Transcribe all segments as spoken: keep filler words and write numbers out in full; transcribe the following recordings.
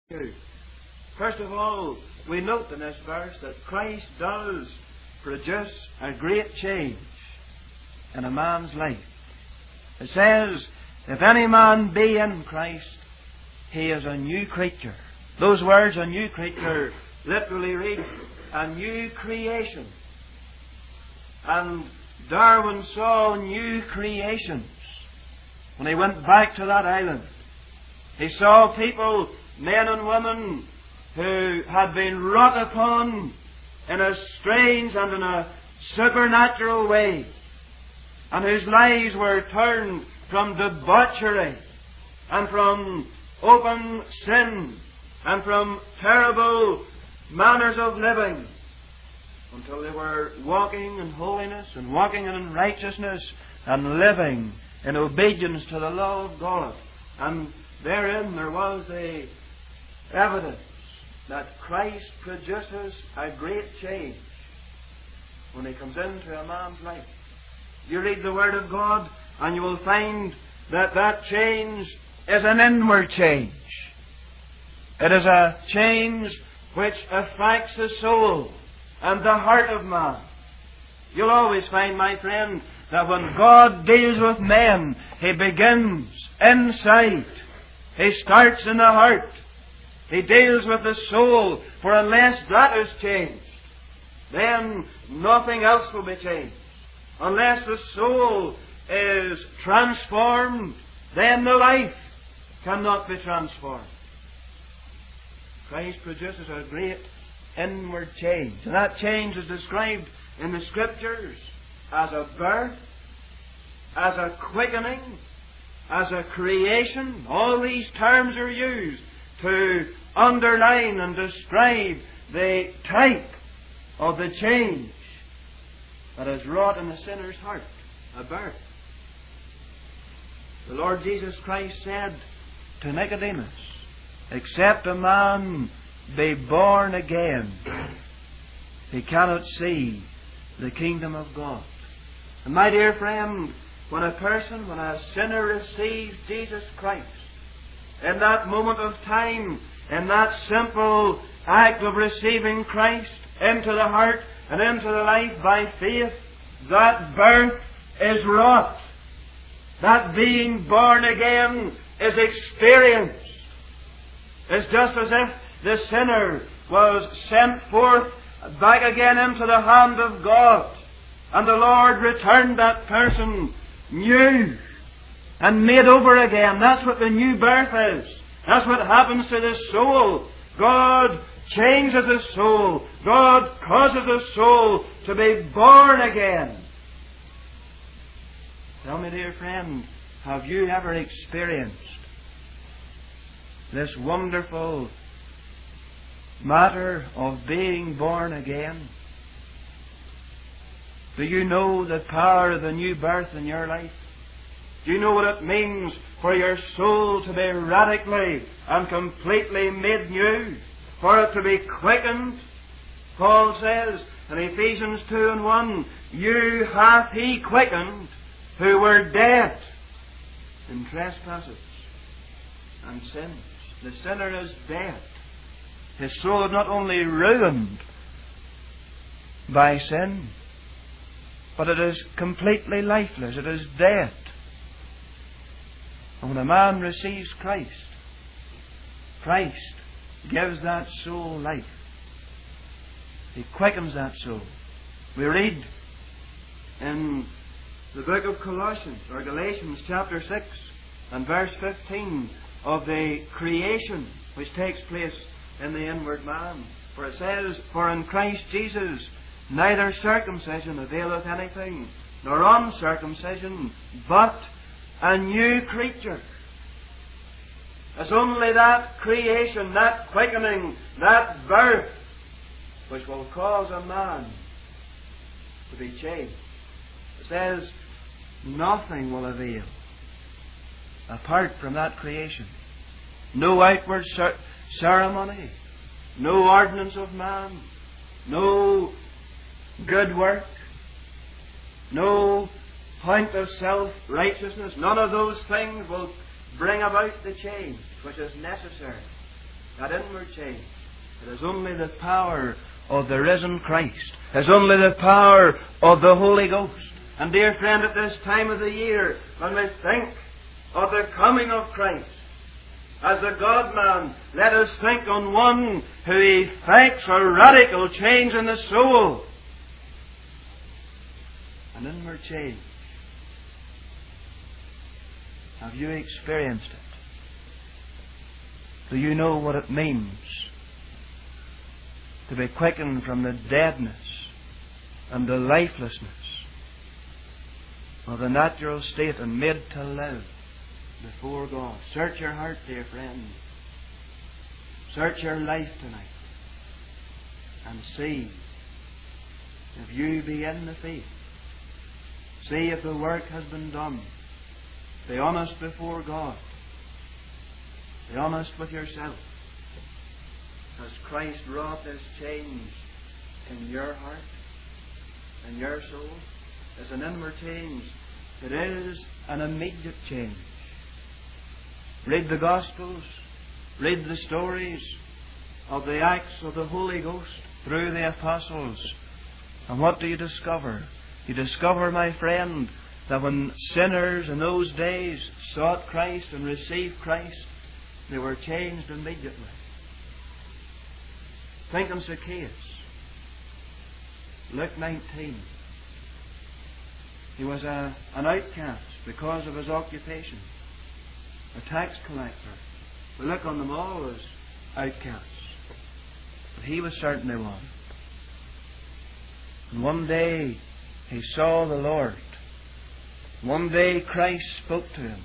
First of all, we note in this verse that Christ does produce a great change in a man's life. It says, if any man be in Christ, he is a new creature. Those words, a new creature, literally read, a new creation. And Darwin saw new creations when he went back to that island. He saw people, men and women, who had been wrought upon in a strange and in a supernatural way, and whose lives were turned from debauchery and from open sin and from terrible manners of living until they were walking in holiness and walking in righteousness and living in obedience to the law of God. And therein there was the evidence that Christ produces a great change when He comes into a man's life. You read the Word of God and you will find that that change is an inward change. It is a change which affects the soul and the heart of man. You'll always find, my friend, that when God deals with men, He begins inside. He starts in the heart. He deals with the soul, for unless that is changed, then nothing else will be changed. Unless the soul is transformed, then the life cannot be transformed. Christ produces a great inward change. And that change is described in the Scriptures as a birth, as a quickening, as a creation. All these terms are used to underline and describe the type of the change that is wrought in the sinner's heart, a birth. The Lord Jesus Christ said to Nicodemus, except a man be born again, he cannot see the kingdom of God. And my dear friend, when a person, when a sinner receives Jesus Christ, in that moment of time, in that simple act of receiving Christ into the heart and into the life by faith, that birth is wrought. That being born again is experienced. It's just as if the sinner was sent forth back again into the hand of God, and the Lord returned that person new and made over again. That's what the new birth is. That's what happens to the soul. God changes the soul. God causes the soul to be born again. Tell me, dear friend, have you ever experienced this wonderful matter of being born again? Do you know the power of the new birth in your life? Do you know what it means for your soul to be radically and completely made new? For it to be quickened? Paul says in Ephesians two and one, you hath He quickened who were dead in trespasses and sins. The sinner is dead. His soul is not only ruined by sin, but it is completely lifeless. It is dead. And when a man receives Christ, Christ gives that soul life. He quickens that soul. We read in the book of Colossians, or Galatians chapter six and verse fifteen, of the creation which takes place in the inward man. For it says, for in Christ Jesus neither circumcision availeth anything, nor uncircumcision, but a new creature. It's only that creation, that quickening, that birth, which will cause a man to be changed. It says, nothing will avail apart from that creation. No outward cer- ceremony, no ordinance of man, no good work, no point of self-righteousness. None of those things will bring about the change which is necessary that inward change. It is only the power of the risen Christ. It is only the power of the Holy Ghost. And dear friend, at this time of the year, when we think of the coming of Christ, as the God-man, let us think on one who effects a radical change in the soul. An inward change. Have you experienced it? Do you know what it means to be quickened from the deadness and the lifelessness of the natural state and made to live before God? Search your heart, dear friend. Search your life tonight and see if you be in the faith. See if the work has been done. Be honest before God. Be honest with yourself. Has Christ wrought this change in your heart, in your soul? It's an inward change. It is an immediate change. Read the Gospels. Read the stories of the acts of the Holy Ghost through the apostles. And what do you discover? You discover, my friend, that when sinners in those days sought Christ and received Christ, they were changed immediately. Think of Zacchaeus. Luke nineteen. He was a, an outcast because of his occupation, a tax collector. We look on them all as outcasts, but he was certainly one. And one day he saw the Lord. One day Christ spoke to him.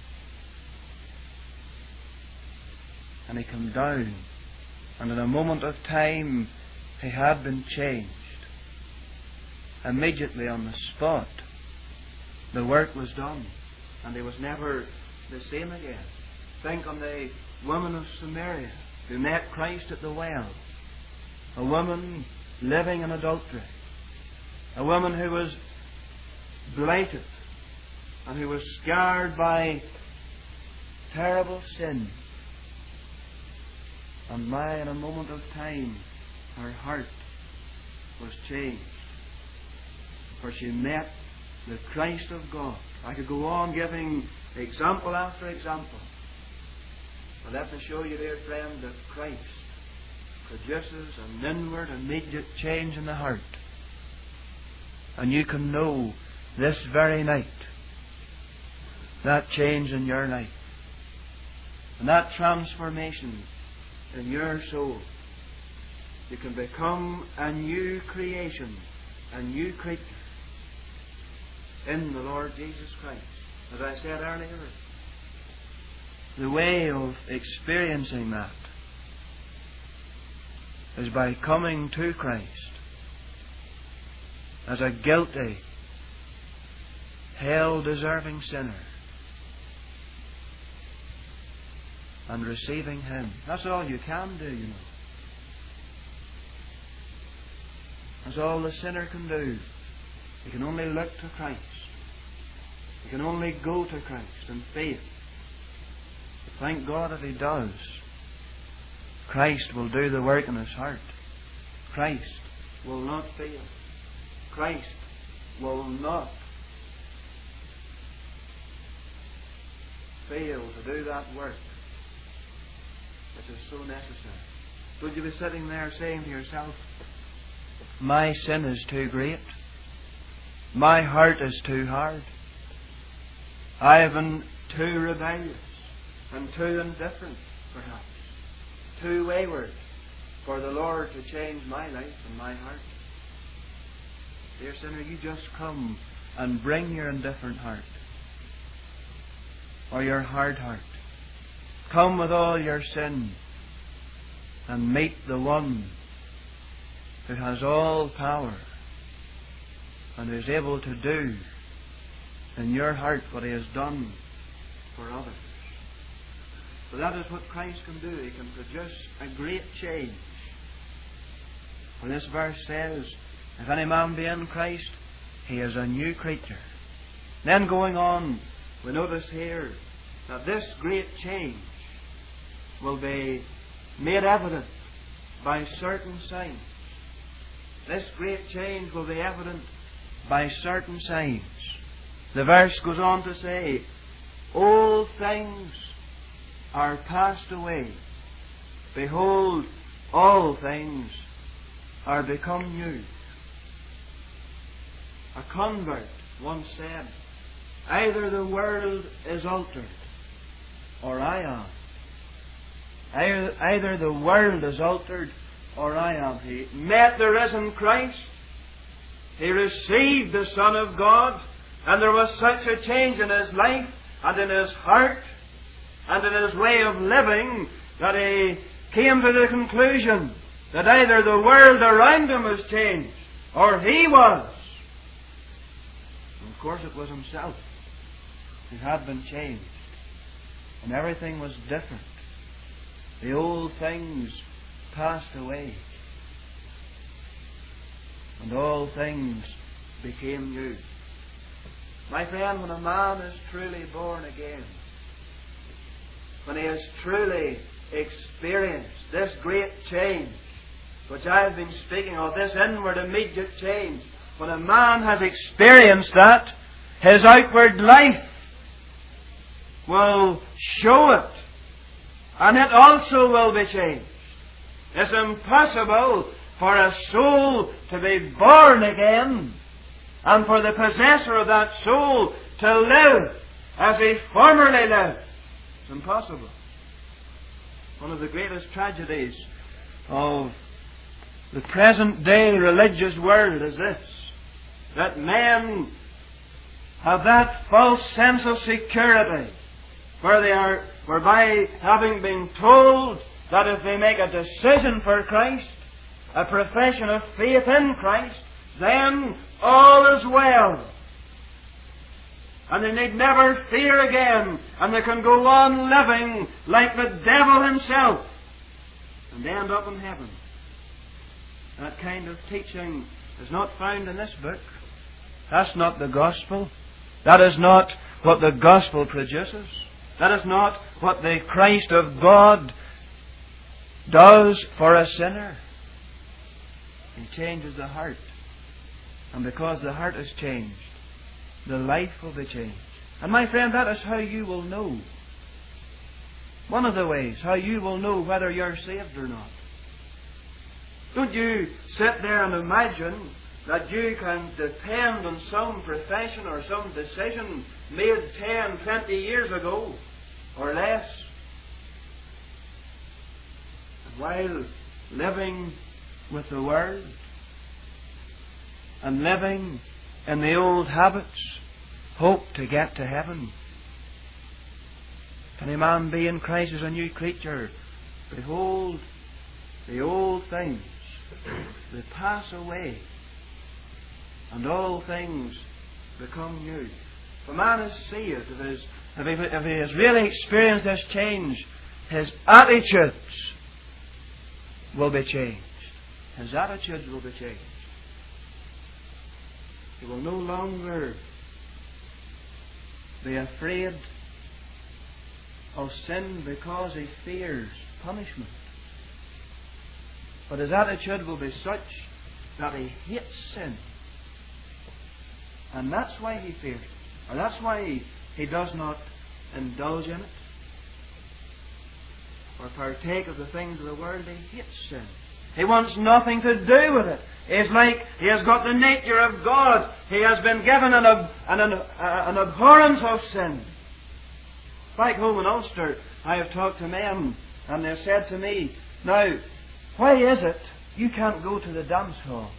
And he came down. And in a moment of time he had been changed. Immediately on the spot the work was done. And he was never the same again. Think on the woman of Samaria who met Christ at the well. A woman living in adultery. A woman who was blighted and who was scarred by terrible sin. And my, in a moment of time, her heart was changed. For she met the Christ of God. I could go on giving example after example. But let me show you, dear friend, that Christ produces an inward, immediate change in the heart. And you can know this very night that change in your life. And that transformation in your soul. You can become a new creation, a new creature in the Lord Jesus Christ. As I said earlier, the way of experiencing that is by coming to Christ as a guilty, hell-deserving sinner and receiving Him. That's all you can do, you know. That's all the sinner can do. He can only look to Christ. He can only go to Christ in faith. But thank God if he does, Christ will do the work in his heart. Christ will not fail. Christ will not fail to do that work which is so necessary. Would you be sitting there saying to yourself, my sin is too great. My heart is too hard. I have been too rebellious and too indifferent, perhaps. Too wayward for the Lord to change my life and my heart. Dear sinner, you just come and bring your indifferent heart or your hard heart. Come with all your sin and meet the one who has all power and is able to do in your heart what He has done for others. So that is what Christ can do. He can produce a great change. For this verse says, if any man be in Christ, he is a new creature. Then going on, we notice here that this great change will be made evident by certain signs. This great change will be evident by certain signs. The verse goes on to say, old things are passed away. Behold, all things are become new. A convert once said, either the world is altered, or I am. Either, either the world is altered, or I am. He met the risen Christ. He received the Son of God, and there was such a change in his life and in his heart and in his way of living that he came to the conclusion that either the world around him was changed or he was. And of course it was himself who had been changed, and everything was different. The old things passed away, and all things became new. My friend, when a man is truly born again, when he has truly experienced this great change, which I have been speaking of, this inward immediate change, when a man has experienced that, his outward life will show it, and it also will be changed. It's impossible for a soul to be born again and for the possessor of that soul to live as he formerly lived. It's impossible. One of the greatest tragedies of the present day religious world is this, that men have that false sense of security where they are, whereby having been told that if they make a decision for Christ, a profession of faith in Christ, then all is well. And they need never fear again, and they can go on living like the devil himself and end up in heaven. That kind of teaching is not found in this book. That's not the gospel. That is not what the gospel produces. That is not what the Christ of God does for a sinner. He changes the heart. And because the heart is changed, the life will be changed. And my friend, that is how you will know. One of the ways how you will know whether you're saved or not. Don't you sit there and imagine that you can depend on some profession or some decision made ten, twenty years ago or less. And while living with the world and living in the old habits, hope to get to heaven. If any man be in Christ as a new creature, behold, the old things, they pass away, and all things become new. If a man is saved, if, his, if, he, if he has really experienced this change, his attitudes will be changed. His attitudes will be changed. He will no longer be afraid of sin because he fears punishment. But his attitude will be such that he hates sin. And that's why he fears it. Or that's why he, he does not indulge in it or partake of the things of the world. He hates sin. He wants nothing to do with it. It's like he has got the nature of God. He has been given an, ab- an, an, an abhorrence of sin. Back home in Ulster, I have talked to men, and they've said to me, now, why is it you can't go to the dance hall?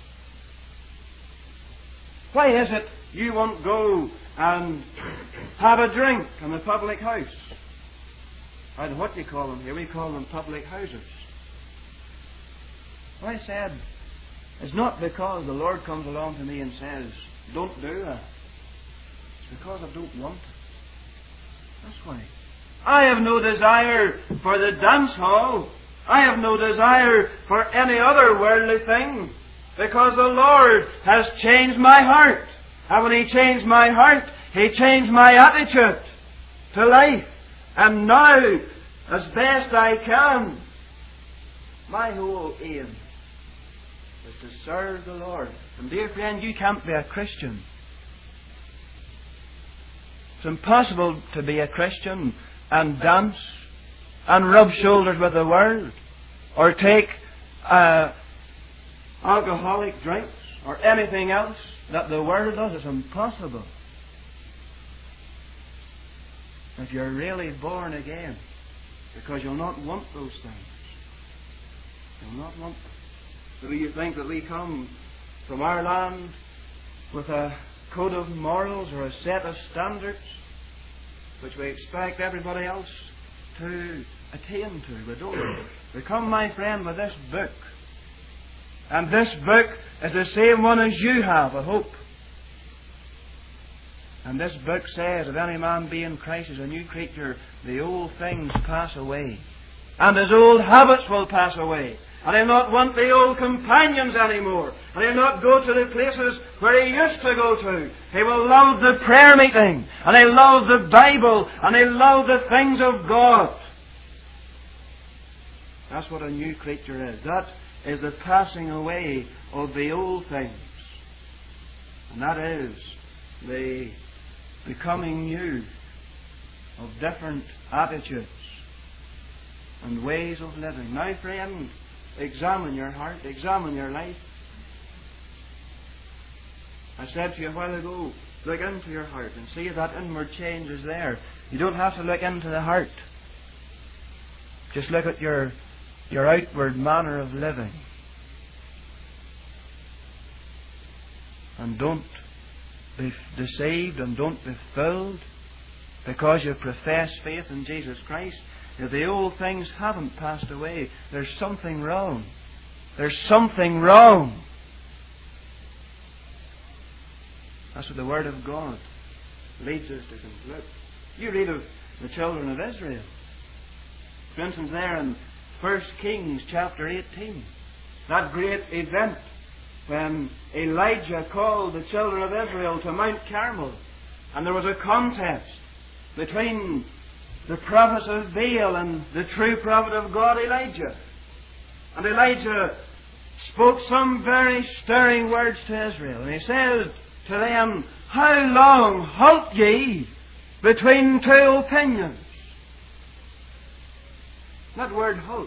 Why is it you won't go and have a drink in the public house? I don't know what you call them here. We call them public houses. Well, I said, it's not because the Lord comes along to me and says, don't do that. It's because I don't want it. That's why. I have no desire for the dance hall. I have no desire for any other worldly thing, because the Lord has changed my heart. And when He changed my heart, He changed my attitude to life. And now, as best I can, My whole aim is to serve the Lord. And dear friend, you can't be a Christian. It's impossible to be a Christian and dance and rub shoulders with the world, or take uh, alcoholic drinks or anything else that the world does. It's impossible. If you're really born again, because you'll not want those things. You'll not want them. Do you think that we come from our land with a code of morals or a set of standards which we expect everybody else to attain to? We don't. We come, my friend, with this book. And this book is the same one as you have, I hope. And this book says, if any man be in Christ is a new creature, the old things pass away, and his old habits will pass away. And he'll not want the old companions anymore. And he'll not go to the places where he used to go to. He will love the prayer meeting. And he'll love the Bible. And he'll love the things of God. That's what a new creature is. That is the passing away of the old things. And that is the becoming new of different attitudes and ways of living. My friend, examine your heart, examine your life. I said to you a while ago, look into your heart and see if that inward change is there. You don't have to look into the heart. Just look at your, your outward manner of living. And don't be deceived and don't be filled because you profess faith in Jesus Christ. If the old things haven't passed away, there's something wrong. There's something wrong. That's what the Word of God leads us to conclude. You read of the children of Israel. For instance, there in First Kings chapter eighteen, that great event when Elijah called the children of Israel to Mount Carmel, and there was a contest between the prophets of Baal and the true prophet of God, Elijah. And Elijah spoke some very stirring words to Israel. And he said to them, how long halt ye between two opinions? That word halt,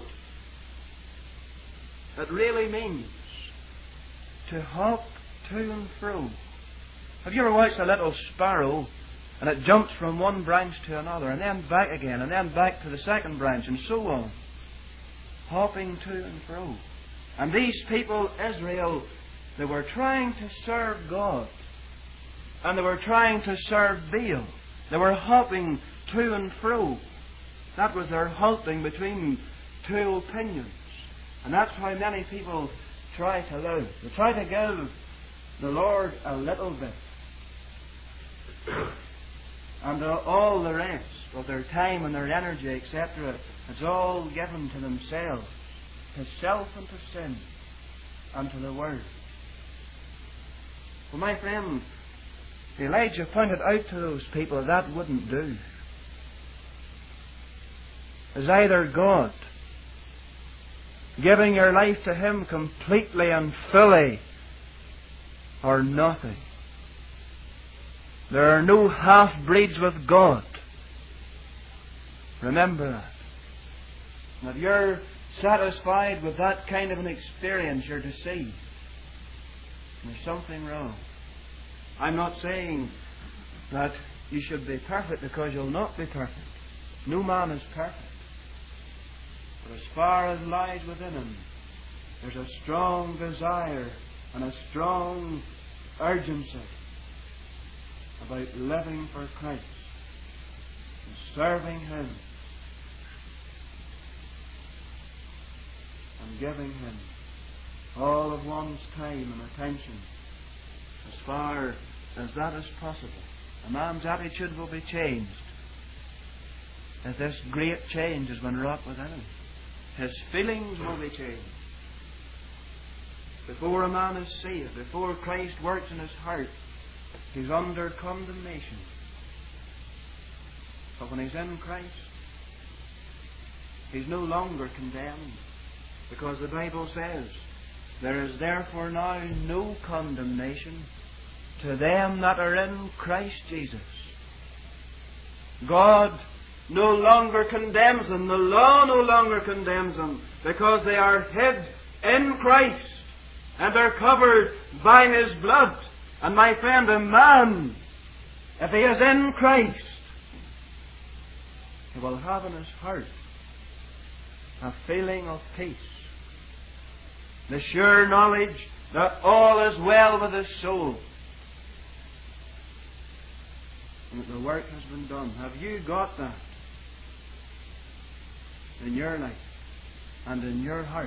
it really means to hop to and fro. Have you ever watched a little sparrow and it jumps from one branch to another and then back again and then back to the second branch and so on, hopping to and fro? And these people, Israel, they were trying to serve God and they were trying to serve Baal. They were hopping to and fro. That was their halting between two opinions. And that's how many people try to live. They try to give the Lord a little bit, and all the rest of their time and their energy, et cetera, it's all given to themselves, to self and to sin, and to the world. Well, my friend, Elijah pointed out to those people that wouldn't do. It's either God, giving your life to Him completely and fully, or nothing. There are no half-breeds with God. Remember that. And if you're satisfied with that kind of an experience, you're deceived. There's something wrong. I'm not saying that you should be perfect, because you'll not be perfect. No man is perfect. But as far as lies within him, there's a strong desire and a strong urgency about living for Christ and serving Him and giving Him all of one's time and attention. As far as that is possible, a man's attitude will be changed if this great change has been wrought within him. His feelings will be changed. Before a man is saved, before Christ works in his heart, he's under condemnation. But when he's in Christ, he's no longer condemned, Because the Bible says, there is therefore now no condemnation to them that are in Christ Jesus. God no longer condemns them. The law no longer condemns them, because they are hid in Christ and are covered by His blood. And my friend, a man, if he is in Christ, he will have in his heart a feeling of peace, the sure knowledge that all is well with his soul, and that the work has been done. Have you got that in your life and in your heart?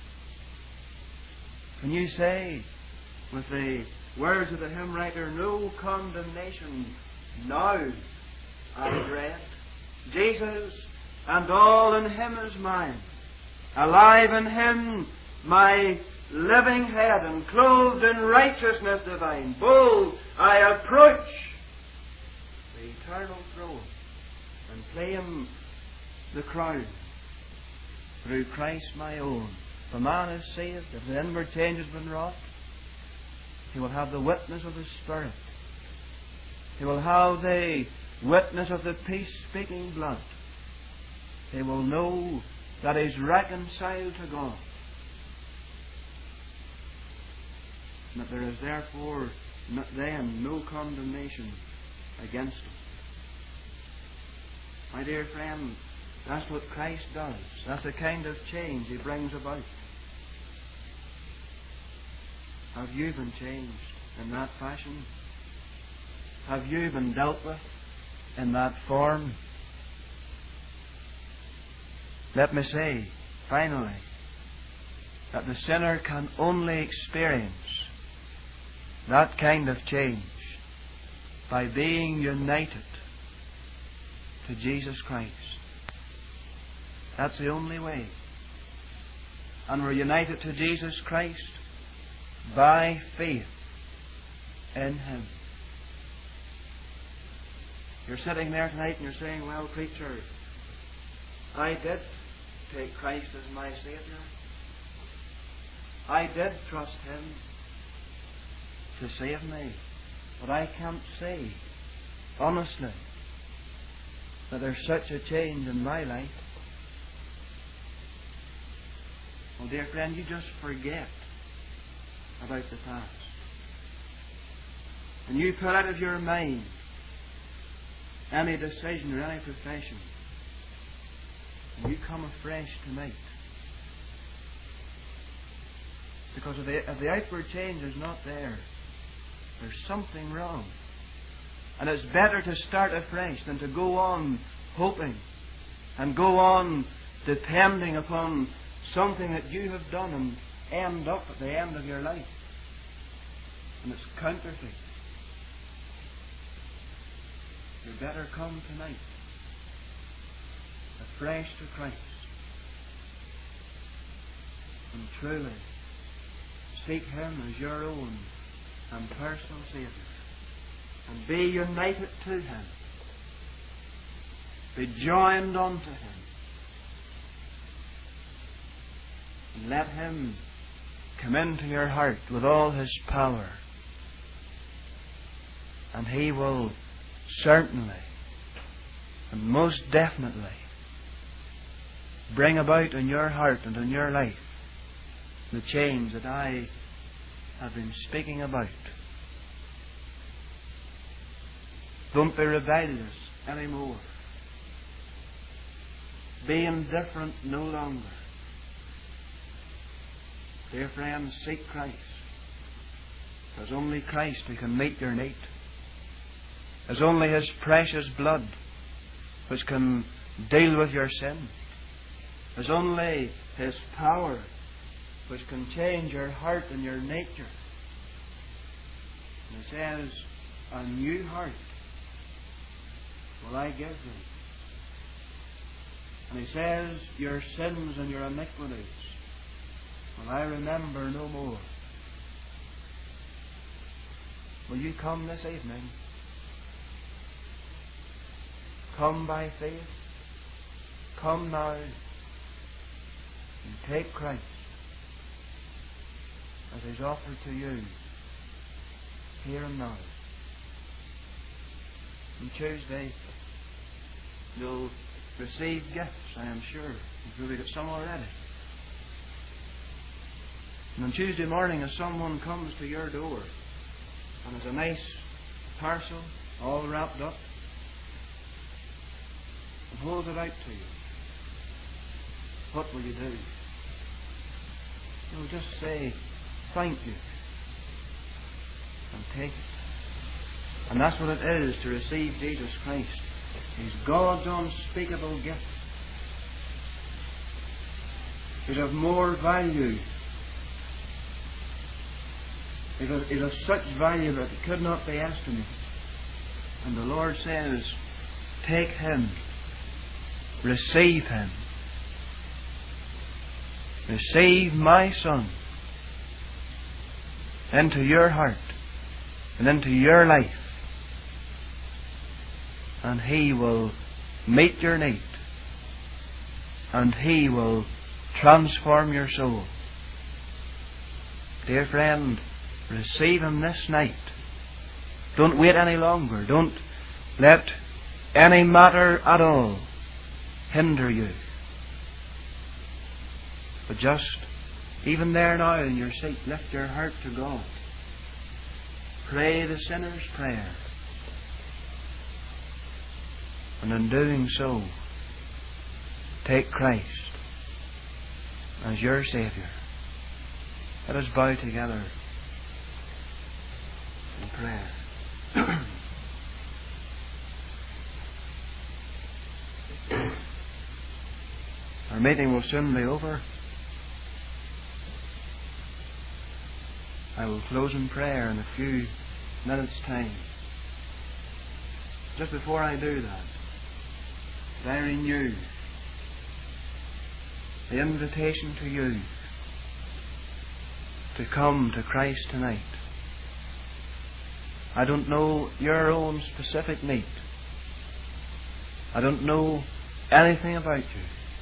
Can you say with the words of the hymn writer, no condemnation now I dread. Jesus and all in Him is mine. Alive in Him my living head, and clothed in righteousness divine. Bold I approach the eternal throne and claim the crown through Christ my own. If a man is saved, if the inward change has been wrought, he will have the witness of the Spirit. He will have the witness of the peace-speaking blood. He will know that he is reconciled to God, and that there is therefore then no condemnation against him. My dear friend, that's what Christ does. That's the kind of change He brings about. Have you been changed in that fashion? Have you been dealt with in that form? Let me say, finally, that the sinner can only experience that kind of change by being united to Jesus Christ. That's the only way. And we're united to Jesus Christ by faith in Him. You're sitting there tonight and you're saying, well, preacher, I did take Christ as my Saviour. I did trust Him to save me. But I can't say, honestly, that there's such a change in my life. Well, dear friend, you just forget about the past. And you put out of your mind any decision or any profession. And you come afresh tonight. Because if the, if the outward change is not there, there's something wrong. And it's better to start afresh than to go on hoping and go on depending upon something that you have done and end up at the end of your life. And it's counterfeit. You better come tonight afresh to Christ and truly seek Him as your own and personal Saviour, and be united to Him, be joined unto Him, and let Him come into your heart with all His power, and He will certainly and most definitely bring about in your heart and in your life the change that I have been speaking about. Don't be rebellious anymore. Be indifferent no longer. Dear friends, seek Christ. There's only Christ who can meet your need. There's only His precious blood which can deal with your sin. There's only His power which can change your heart and your nature. And He says, a new heart will I give thee. And He says, your sins and your iniquities will I remember no more. Will you come this evening? Come by faith. Come now. and take Christ as He's offered to you here and now. On Tuesday, you'll receive gifts, I am sure. You've probably got some already. And on Tuesday morning, as someone comes to your door and has a nice parcel all wrapped up and holds it out to you, what will you do? You'll just say, thank you, and take it. And that's what it is to receive Jesus Christ. He's God's unspeakable gift. He's of more value. It is, it is such value that it could not be estimated. And the Lord says, take Him. Receive Him. Receive my Son into your heart and into your life. And He will meet your need. And He will transform your soul. Dear friend, receive Him this night. Don't wait any longer. Don't let any matter at all hinder you. But just, even there now in your seat, lift your heart to God. Pray the sinner's prayer. And in doing so, take Christ as your Saviour. Let us bow together in prayer. Our meeting will soon be over. I will close in prayer in a few minutes' time. Just before I do that, I renew the invitation to you to come to Christ tonight. I don't know your own specific need. I don't know anything about you.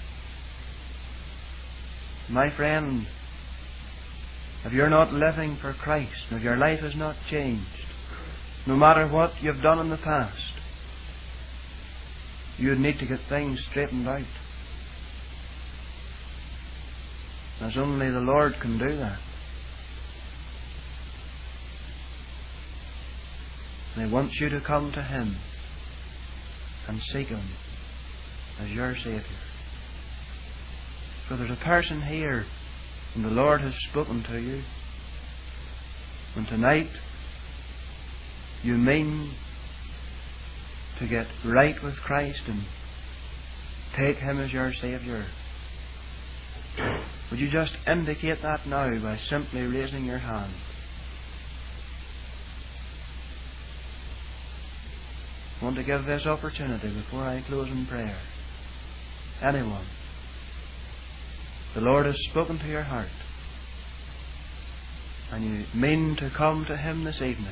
My friend, if you're not living for Christ, if your life has not changed, no matter what you've done in the past, you would need to get things straightened out. As only the Lord can do that. And He wants you to come to Him and seek Him as your Saviour. So there's a person here and the Lord has spoken to you. And tonight you mean to get right with Christ and take Him as your Saviour. Would you just indicate that now by simply raising your hand? I want to give this opportunity before I close in prayer. Anyone. The Lord has spoken to your heart and you mean to come to Him this evening.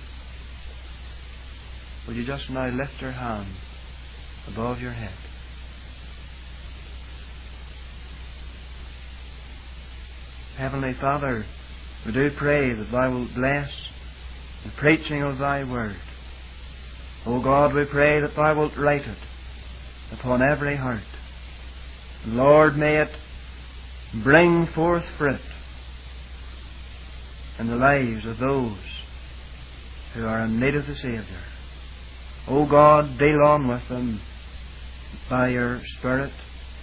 Will you just now lift your hand above your head? Heavenly Father, we do pray that Thou wilt bless the preaching of Thy Word. O God, we pray that Thou wilt write it upon every heart. And Lord, may it bring forth fruit in the lives of those who are in need of the Saviour. O God, deal on with them by Your Spirit.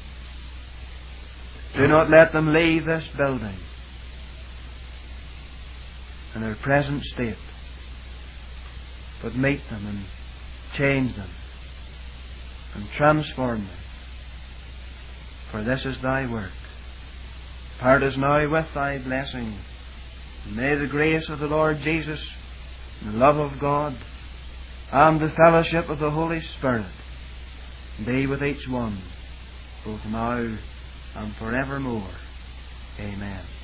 Do not let them leave this building in their present state, but meet them and change them and transform them. For this is Thy work. Part us now with Thy blessing. And may the grace of the Lord Jesus, and the love of God, and the fellowship of the Holy Spirit be with each one, both now and forevermore. Amen.